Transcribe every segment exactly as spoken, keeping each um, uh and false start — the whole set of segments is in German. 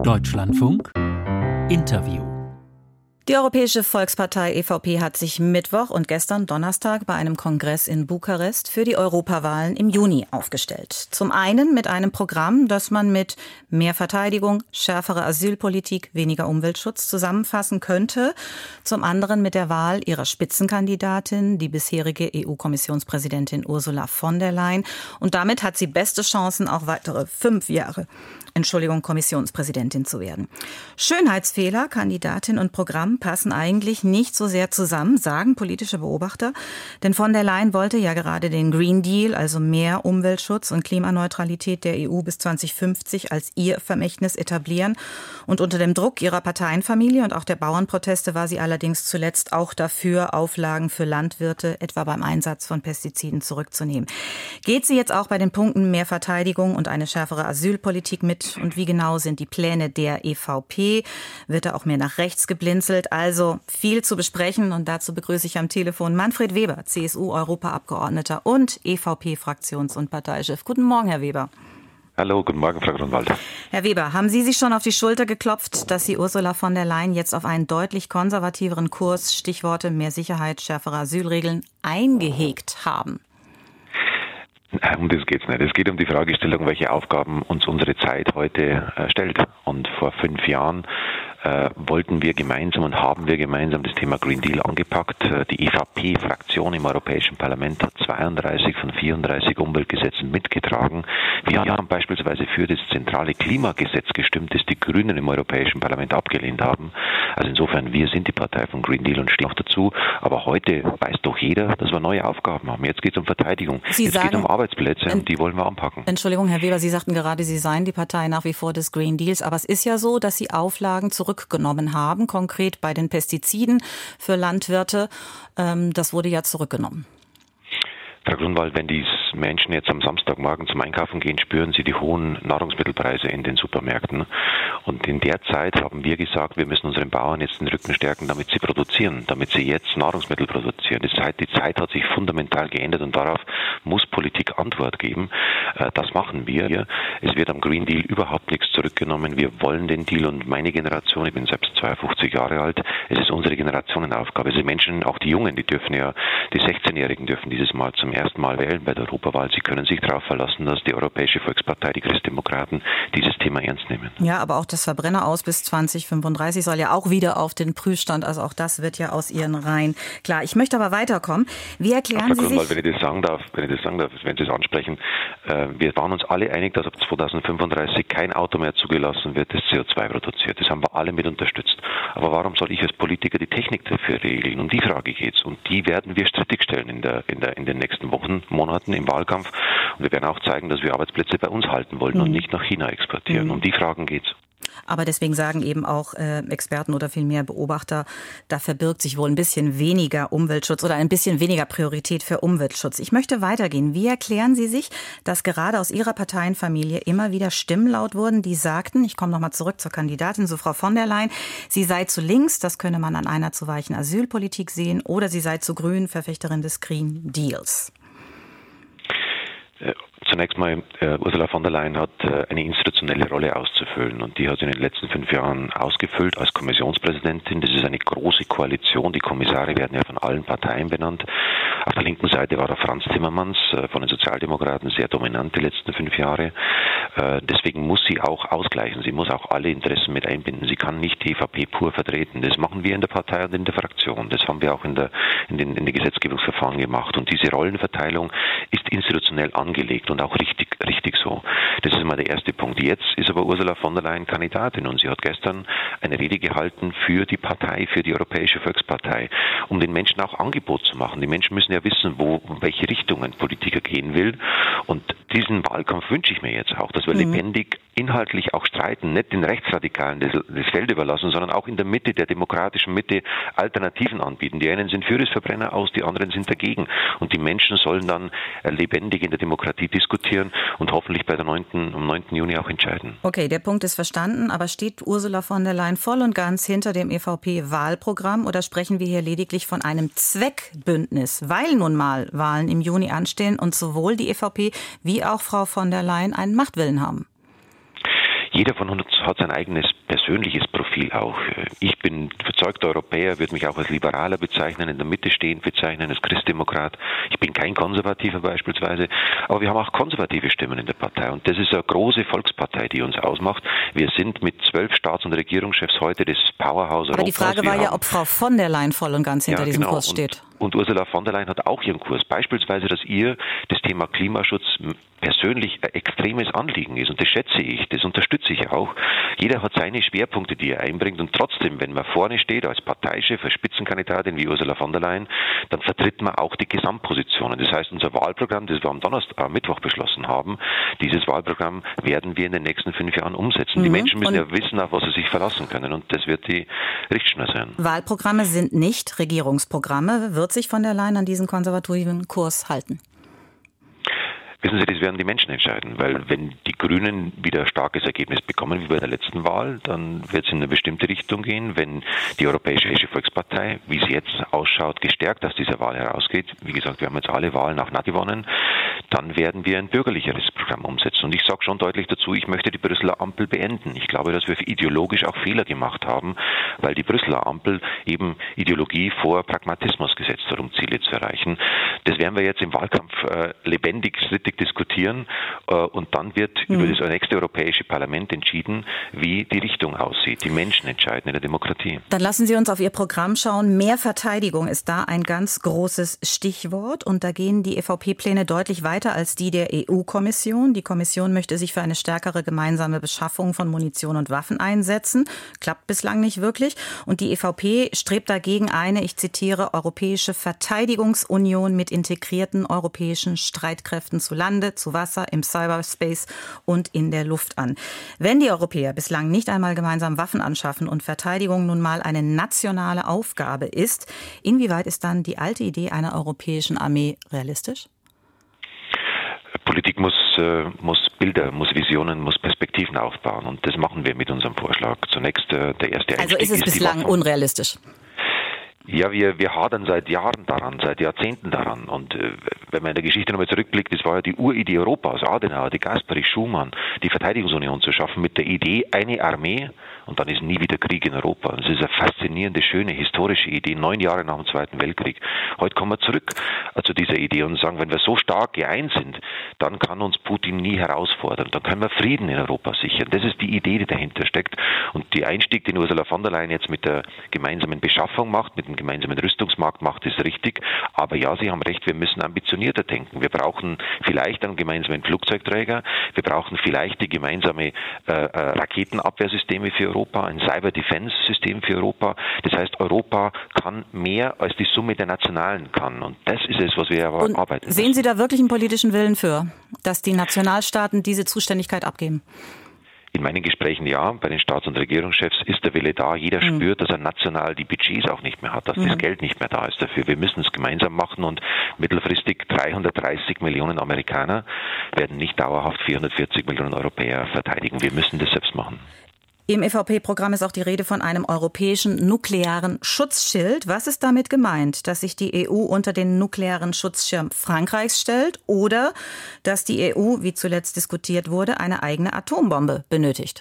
Deutschlandfunk Interview. Die Europäische Volkspartei E V P hat sich Mittwoch und gestern Donnerstag bei einem Kongress in Bukarest für die Europawahlen im Juni aufgestellt. Zum einen mit einem Programm, das man mit mehr Verteidigung, schärfere Asylpolitik, weniger Umweltschutz zusammenfassen könnte. Zum anderen mit der Wahl ihrer Spitzenkandidatin, die bisherige E U-Kommissionspräsidentin Ursula von der Leyen. Und damit hat sie beste Chancen, auch weitere fünf Jahre, Entschuldigung, Kommissionspräsidentin zu werden. Schönheitsfehler, Kandidatin und Programm passen eigentlich nicht so sehr zusammen, sagen politische Beobachter. Denn von der Leyen wollte ja gerade den Green Deal, also mehr Umweltschutz und Klimaneutralität der E U bis zwanzig fünfzig als ihr Vermächtnis etablieren. Und unter dem Druck ihrer Parteienfamilie und auch der Bauernproteste war sie allerdings zuletzt auch dafür, Auflagen für Landwirte, etwa beim Einsatz von Pestiziden, zurückzunehmen. Geht sie jetzt auch bei den Punkten mehr Verteidigung und eine schärfere Asylpolitik mit? Und wie genau sind die Pläne der E V P? Wird da auch mehr nach rechts geblinzelt? Also viel zu besprechen und dazu begrüße ich am Telefon Manfred Weber, C S U-Europaabgeordneter und E V P-Fraktions- und Parteichef. Guten Morgen, Herr Weber. Hallo, guten Morgen, Frau Grunwald. Herr Weber, haben Sie sich schon auf die Schulter geklopft, dass Sie Ursula von der Leyen jetzt auf einen deutlich konservativeren Kurs, Stichworte mehr Sicherheit, schärfere Asylregeln, eingehegt haben? Um das geht es nicht. Es geht um die Fragestellung, welche Aufgaben uns unsere Zeit heute äh, stellt. Und vor fünf Jahren äh, wollten wir gemeinsam und haben wir gemeinsam das Thema Green Deal angepackt. Die E V P-Fraktion im Europäischen Parlament hat zweiunddreißig von vierunddreißig Umweltgesetzen mitgetragen. Wir haben beispielsweise für das zentrale Klimagesetz gestimmt, das die Grünen im Europäischen Parlament abgelehnt haben. Also insofern, wir sind die Partei von Green Deal und stehen auch dazu. Aber heute weiß doch jeder, dass wir neue Aufgaben haben. Jetzt geht es um Verteidigung. Sie Jetzt sagen, geht es um Arbeitsplätze und die wollen wir anpacken. Entschuldigung, Herr Weber, Sie sagten gerade, Sie seien die Partei nach wie vor des Green Deals. Aber es ist ja so, dass Sie Auflagen zurückgenommen haben, konkret bei den Pestiziden für Landwirte. Das wurde ja zurückgenommen. Frau Grunwald, wenn die Menschen jetzt am Samstagmorgen zum Einkaufen gehen, spüren sie die hohen Nahrungsmittelpreise in den Supermärkten. Und in der Zeit haben wir gesagt, wir müssen unseren Bauern jetzt den Rücken stärken, damit sie produzieren, damit sie jetzt Nahrungsmittel produzieren. Die Zeit, die Zeit hat sich fundamental geändert und darauf muss Politik Antwort geben. Das machen wir. Es wird am Green Deal überhaupt nichts zurückgenommen. Wir wollen den Deal und meine Generation, ich bin selbst zweiundfünfzig Jahre alt, es ist unsere Generationenaufgabe. Also die Menschen, auch die Jungen, die dürfen ja, die sechzehnjährigen dürfen dieses Mal zum ersten Mal wählen bei der Europawahl. Sie können sich darauf verlassen, dass die Europäische Volkspartei, die Christdemokraten, dieses Thema ernst nehmen. Ja, aber auch das Verbrenneraus bis zwanzig fünfunddreißig soll ja auch wieder auf den Prüfstand. Also auch das wird ja aus Ihren Reihen klar. Ich möchte aber weiterkommen. Wie erklären Sie sich... Wenn ich das sagen darf, wenn ich das sagen darf, wenn Sie es ansprechen, äh, wir waren uns alle einig, dass ab zweitausendfünfunddreißig kein Auto mehr zugelassen wird, das C O zwei produziert. Das haben wir alle mit unterstützt. Aber warum soll ich als Politiker die Technik dafür regeln? Um die Frage geht's. Und die werden wir strittig stellen in der, in der, in den nächsten Wochen, Monaten im Wahlkampf. Und wir werden auch zeigen, dass wir Arbeitsplätze bei uns halten wollen mhm. und nicht nach China exportieren. Mhm. Um die Fragen geht's. Aber deswegen sagen eben auch äh, Experten oder vielmehr Beobachter, da verbirgt sich wohl ein bisschen weniger Umweltschutz oder ein bisschen weniger Priorität für Umweltschutz. Ich möchte weitergehen. Wie erklären Sie sich, dass gerade aus Ihrer Parteienfamilie immer wieder Stimmen laut wurden, die sagten, ich komme nochmal zurück zur Kandidatin, zu Frau von der Leyen, sie sei zu links, das könne man an einer zu weichen Asylpolitik sehen, oder sie sei zu grün, Verfechterin des Green Deals? Zunächst mal, äh, Ursula von der Leyen hat äh, eine institutionelle Rolle auszufüllen und die hat sie in den letzten fünf Jahren ausgefüllt als Kommissionspräsidentin. Das ist eine große Koalition. Die Kommissare werden ja von allen Parteien benannt. Auf der linken Seite war der Franz Timmermans äh, von den Sozialdemokraten sehr dominant die letzten fünf Jahre. Äh, deswegen muss sie auch ausgleichen. Sie muss auch alle Interessen mit einbinden. Sie kann nicht die E V P pur vertreten. Das machen wir in der Partei und in der Fraktion. Das haben wir auch in der in den, in den Gesetzgebungsverfahren gemacht. Und diese Rollenverteilung ist institutionell angelegt und auch richtig, richtig so. Das ist mal der erste Punkt. Jetzt ist aber Ursula von der Leyen Kandidatin und sie hat gestern eine Rede gehalten für die Partei, für die Europäische Volkspartei, um den Menschen auch Angebot zu machen. Die Menschen müssen ja wissen, wo, welche Richtung ein Politiker gehen will. Und diesen Wahlkampf wünsche ich mir jetzt auch, dass wir mhm. lebendig inhaltlich auch streiten, nicht den Rechtsradikalen das, das Feld überlassen, sondern auch in der Mitte, der demokratischen Mitte, Alternativen anbieten. Die einen sind für das Verbrenner aus, die anderen sind dagegen. Und die Menschen sollen dann lebendig in der Demokratie diskutieren und hoffentlich bei der neunten, am neunten Juni auch entscheiden. Okay, der Punkt ist verstanden, aber steht Ursula von der Leyen voll und ganz hinter dem E V P-Wahlprogramm oder sprechen wir hier lediglich von einem Zweckbündnis, weil nun mal Wahlen im Juni anstehen und sowohl die E V P wie auch Frau von der Leyen einen Machtwillen haben? Jeder von uns hat sein eigenes persönliches Profil auch. Ich bin überzeugter Europäer, würde mich auch als Liberaler bezeichnen, in der Mitte stehend bezeichnen, als Christdemokrat. Ich bin kein Konservativer beispielsweise, aber wir haben auch konservative Stimmen in der Partei und das ist eine große Volkspartei, die uns ausmacht. Wir sind mit zwölf Staats- und Regierungschefs heute das Powerhouse Europas. Aber die Frage war ja, ob Frau von der Leyen voll und ganz hinter ja, diesem genau. Kurs steht. Und, und Ursula von der Leyen hat auch ihren Kurs. Beispielsweise, dass ihr das Thema Klimaschutz persönlich ein extremes Anliegen ist. Und das schätze ich, das unterstütze ich auch. Jeder hat seine Schwerpunkte, die er einbringt. Und trotzdem, wenn man vorne steht als Parteichef, als Spitzenkandidatin wie Ursula von der Leyen, dann vertritt man auch die Gesamtpositionen. Das heißt, unser Wahlprogramm, das wir am Donnerstag, am Mittwoch beschlossen haben, dieses Wahlprogramm werden wir in den nächsten fünf Jahren umsetzen. Mhm. Die Menschen müssen und ja wissen, auf was sie sich verlassen können. Und das wird die Richtschnur sein. Wahlprogramme sind nicht Regierungsprogramme. Wird sich von der Leyen an diesen konservativen Kurs halten? Wissen Sie, das werden die Menschen entscheiden, weil wenn die Grünen wieder ein starkes Ergebnis bekommen, wie bei der letzten Wahl, dann wird es in eine bestimmte Richtung gehen. Wenn die Europäische Volkspartei, wie sie jetzt ausschaut, gestärkt aus dieser Wahl herausgeht, wie gesagt, wir haben jetzt alle Wahlen nach Naht gewonnen, dann werden wir ein bürgerlicheres Programm umsetzen. Und ich sage schon deutlich dazu, ich möchte die Brüsseler Ampel beenden. Ich glaube, dass wir ideologisch auch Fehler gemacht haben, weil die Brüsseler Ampel eben Ideologie vor Pragmatismus gesetzt hat, um Ziele zu erreichen. Das werden wir jetzt im Wahlkampf äh, lebendig, strittig diskutieren äh, und dann wird mhm. über das nächste Europäische Parlament entschieden, wie die Richtung aussieht. Die Menschen entscheiden in der Demokratie. Dann lassen Sie uns auf Ihr Programm schauen. Mehr Verteidigung ist da ein ganz großes Stichwort und da gehen die E V P-Pläne deutlich weiter als die der E U-Kommission. Die Kommission möchte sich für eine stärkere gemeinsame Beschaffung von Munition und Waffen einsetzen. Klappt bislang nicht wirklich. Und die E V P strebt dagegen eine, ich zitiere, europäische Verteidigungsunion mit integrierten europäischen Streitkräften zu Lande, zu Wasser, im Cyberspace und in der Luft an. Wenn die Europäer bislang nicht einmal gemeinsam Waffen anschaffen und Verteidigung nun mal eine nationale Aufgabe ist, inwieweit ist dann die alte Idee einer europäischen Armee realistisch? Politik muss, äh, muss Bilder, muss Visionen, muss Perspektiven aufbauen und das machen wir mit unserem Vorschlag. Zunächst äh, der erste Einstieg. Also ist es ist bislang unrealistisch? Ja, wir, wir hadern seit Jahren daran, seit Jahrzehnten daran. Und äh, wenn man in der Geschichte nochmal zurückblickt, das war ja die Uridee Europas, Adenauer, die Gasperi, Schumann, die Verteidigungsunion zu schaffen mit der Idee, eine Armee und dann ist nie wieder Krieg in Europa. Das ist eine faszinierende, schöne, historische Idee, neun Jahre nach dem Zweiten Weltkrieg. Heute kommen wir zurück äh, zu dieser Idee und sagen, wenn wir so stark geeint sind, dann kann uns Putin nie herausfordern. Dann können wir Frieden in Europa sichern. Das ist die Idee, die dahinter steckt. Und die Einstieg, den Ursula von der Leyen jetzt mit der gemeinsamen Beschaffung macht, mit dem gemeinsamen Rüstungsmarkt macht, ist richtig. Aber ja, Sie haben recht, wir müssen ambitionierter denken. Wir brauchen vielleicht einen gemeinsamen Flugzeugträger. Wir brauchen vielleicht die gemeinsame äh, Raketenabwehrsysteme für Europa, ein Cyber-Defense-System für Europa. Das heißt, Europa kann mehr, als die Summe der Nationalen kann. Und das ist es, was wir aber Und arbeiten sehen müssen. Sie da wirklich einen politischen Willen für, dass die Nationalstaaten diese Zuständigkeit abgeben? In meinen Gesprächen ja, bei den Staats- und Regierungschefs ist der Wille da. Jeder mhm. spürt, dass er national die Budgets auch nicht mehr hat, dass mhm. das Geld nicht mehr da ist dafür. Wir müssen es gemeinsam machen und mittelfristig dreihundertdreißig Millionen Amerikaner werden nicht dauerhaft vierhundertvierzig Millionen Europäer verteidigen. Wir müssen das selbst machen. Im E V P-Programm ist auch die Rede von einem europäischen nuklearen Schutzschild. Was ist damit gemeint? Dass sich die E U unter den nuklearen Schutzschirm Frankreichs stellt oder dass die E U, wie zuletzt diskutiert wurde, eine eigene Atombombe benötigt?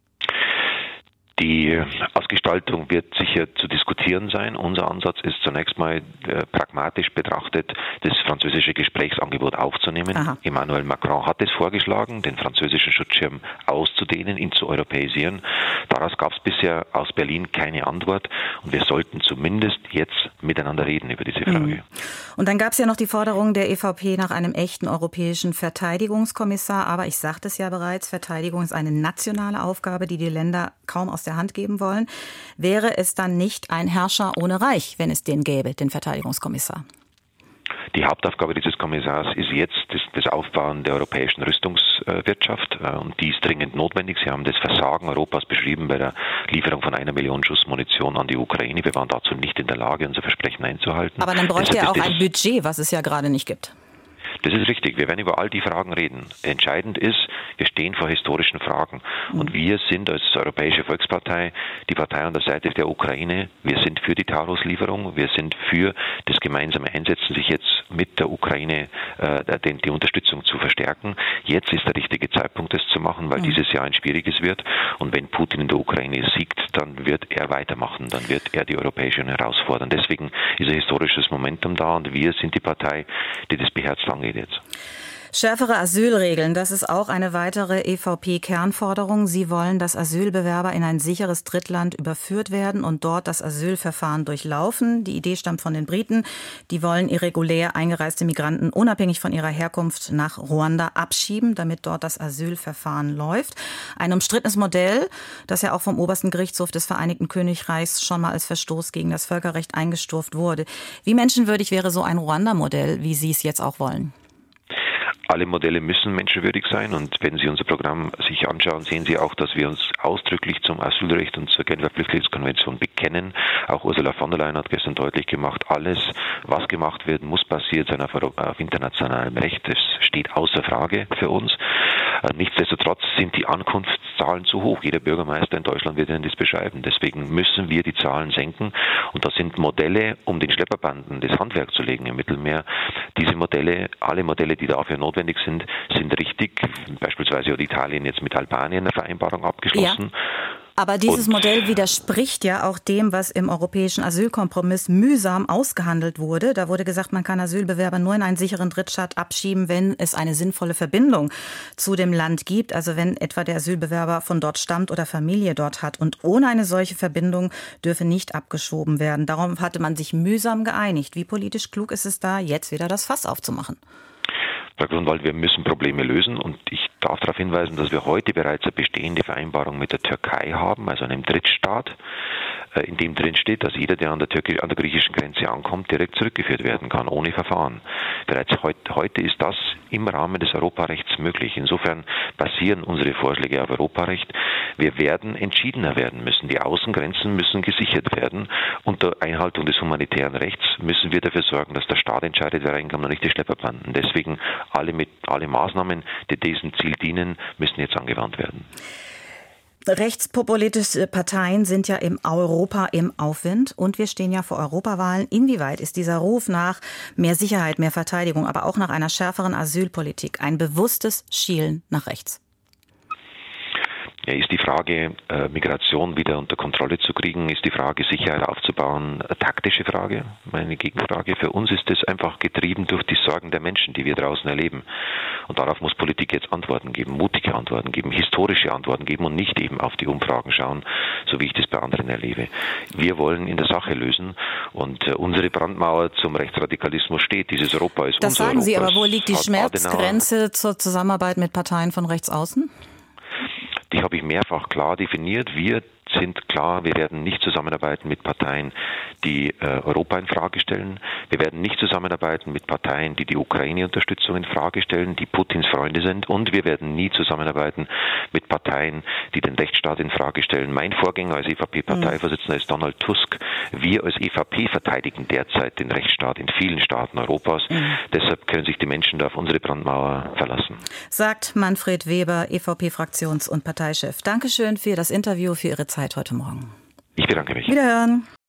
Die Ausgestaltung wird sicher zu diskutieren sein. Unser Ansatz ist zunächst mal äh, pragmatisch betrachtet, das französische Gesprächsangebot aufzunehmen. Aha. Emmanuel Macron hat es vorgeschlagen, den französischen Schutzschirm auszudehnen, ihn zu europäisieren. Daraus gab es bisher aus Berlin keine Antwort und wir sollten zumindest jetzt miteinander reden über diese Frage. Mhm. Und dann gab es ja noch die Forderung der E V P nach einem echten europäischen Verteidigungskommissar. Aber ich sagte es ja bereits, Verteidigung ist eine nationale Aufgabe, die die Länder kaum aus der Hand geben wollen. Wäre es dann nicht ein Herrscher ohne Reich, wenn es den gäbe, den Verteidigungskommissar? Die Hauptaufgabe dieses Kommissars ist jetzt das, das Aufbauen der europäischen Rüstungswirtschaft und die ist dringend notwendig. Sie haben das Versagen Europas beschrieben bei der Lieferung von einer Million Schuss Munition an die Ukraine. Wir waren dazu nicht in der Lage, unser Versprechen einzuhalten. Aber dann bräuchte er auch ein Budget, was es ja gerade nicht gibt. Das ist richtig. Wir werden über all die Fragen reden. Entscheidend ist, wir stehen vor historischen Fragen. Und wir sind als Europäische Volkspartei die Partei an der Seite der Ukraine. Wir sind für die Tauruslieferung. Wir sind für das gemeinsame Einsetzen, sich jetzt mit der Ukraine äh, die, die Unterstützung zu verstärken. Jetzt ist der richtige Zeitpunkt, das zu machen, weil mhm. dieses Jahr ein schwieriges wird. Und wenn Putin in der Ukraine siegt, dann wird er weitermachen. Dann wird er die Europäische Union herausfordern. Deswegen ist ein historisches Momentum da und wir sind die Partei, die das beherzt angeht jetzt. Schärfere Asylregeln, das ist auch eine weitere E V P-Kernforderung. Sie wollen, dass Asylbewerber in ein sicheres Drittland überführt werden und dort das Asylverfahren durchlaufen. Die Idee stammt von den Briten. Die wollen irregulär eingereiste Migranten unabhängig von ihrer Herkunft nach Ruanda abschieben, damit dort das Asylverfahren läuft. Ein umstrittenes Modell, das ja auch vom obersten Gerichtshof des Vereinigten Königreichs schon mal als Verstoß gegen das Völkerrecht eingestuft wurde. Wie menschenwürdig wäre so ein Ruanda-Modell, wie Sie es jetzt auch wollen? Alle Modelle müssen menschenwürdig sein und wenn Sie unser Programm sich anschauen, sehen Sie auch, dass wir uns ausdrücklich zum Asylrecht und zur Genfer Flüchtlingskonvention bekennen. Auch Ursula von der Leyen hat gestern deutlich gemacht, alles, was gemacht wird, muss basiert sein auf, auf internationalem Recht. Das steht außer Frage für uns. Nichtsdestotrotz sind die Ankunftszahlen zu hoch. Jeder Bürgermeister in Deutschland wird Ihnen das beschreiben. Deswegen müssen wir die Zahlen senken. Und das sind Modelle, um den Schlepperbanden das Handwerk zu legen im Mittelmeer. Diese Modelle, alle Modelle, die dafür notwendig sind, sind richtig. Beispielsweise hat Italien jetzt mit Albanien eine Vereinbarung abgeschlossen. Ja. Aber dieses und Modell widerspricht ja auch dem, was im europäischen Asylkompromiss mühsam ausgehandelt wurde. Da wurde gesagt, man kann Asylbewerber nur in einen sicheren Drittstaat abschieben, wenn es eine sinnvolle Verbindung zu dem Land gibt. Also wenn etwa der Asylbewerber von dort stammt oder Familie dort hat. Und ohne eine solche Verbindung dürfe nicht abgeschoben werden. Darum hatte man sich mühsam geeinigt. Wie politisch klug ist es da, jetzt wieder das Fass aufzumachen? Frau Grunwald, wir müssen Probleme lösen und ich darf darauf hinweisen, dass wir heute bereits eine bestehende Vereinbarung mit der Türkei haben, also einem Drittstaat, in dem drin steht, dass jeder, der an der, Türkei, an der griechischen Grenze ankommt, direkt zurückgeführt werden kann, ohne Verfahren. Bereits heute, heute ist das im Rahmen des Europarechts möglich. Insofern basieren unsere Vorschläge auf Europarecht. Wir werden entschiedener werden müssen. Die Außengrenzen müssen gesichert werden. Unter Einhaltung des humanitären Rechts müssen wir dafür sorgen, dass der Staat entscheidet, wer reinkommt und nicht die Schlepperbanden. Deswegen alle, mit, alle Maßnahmen, die diesem Ziel dienen, müssen jetzt angewandt werden. Rechtspopulistische Parteien sind ja im Europa im Aufwind und wir stehen ja vor Europawahlen. Inwieweit ist dieser Ruf nach mehr Sicherheit, mehr Verteidigung, aber auch nach einer schärferen Asylpolitik ein bewusstes Schielen nach rechts? Ja, ist die Frage, äh, Migration wieder unter Kontrolle zu kriegen, ist die Frage, Sicherheit aufzubauen, eine taktische Frage, meine Gegenfrage. Für uns ist es einfach getrieben durch die Sorgen der Menschen, die wir draußen erleben. Und darauf muss Politik jetzt Antworten geben, mutige Antworten geben, historische Antworten geben und nicht eben auf die Umfragen schauen, so wie ich das bei anderen erlebe. Wir wollen in der Sache lösen und äh, unsere Brandmauer zum Rechtsradikalismus steht. Dieses Europa ist das unser sagen Sie, Europa. Aber wo liegt die Schmerzgrenze Adenauer zur Zusammenarbeit mit Parteien von rechts außen? Die habe ich mehrfach klar definiert. Wir sind klar, wir werden nicht zusammenarbeiten mit Parteien, die äh, Europa in Frage stellen. Wir werden nicht zusammenarbeiten mit Parteien, die die Ukraine-Unterstützung in Frage stellen, die Putins Freunde sind. Und wir werden nie zusammenarbeiten mit Parteien, die den Rechtsstaat in Frage stellen. Mein Vorgänger als E V P-Parteivorsitzender ist Donald Tusk. Wir als E V P verteidigen derzeit den Rechtsstaat in vielen Staaten Europas. Mhm. Deshalb können sich die Menschen da auf unsere Brandmauer verlassen. Sagt Manfred Weber, E V P-Fraktions- und Parteichef. Dankeschön für das Interview, für Ihre Zeit heute Morgen. Ich bedanke mich. Wiederhören.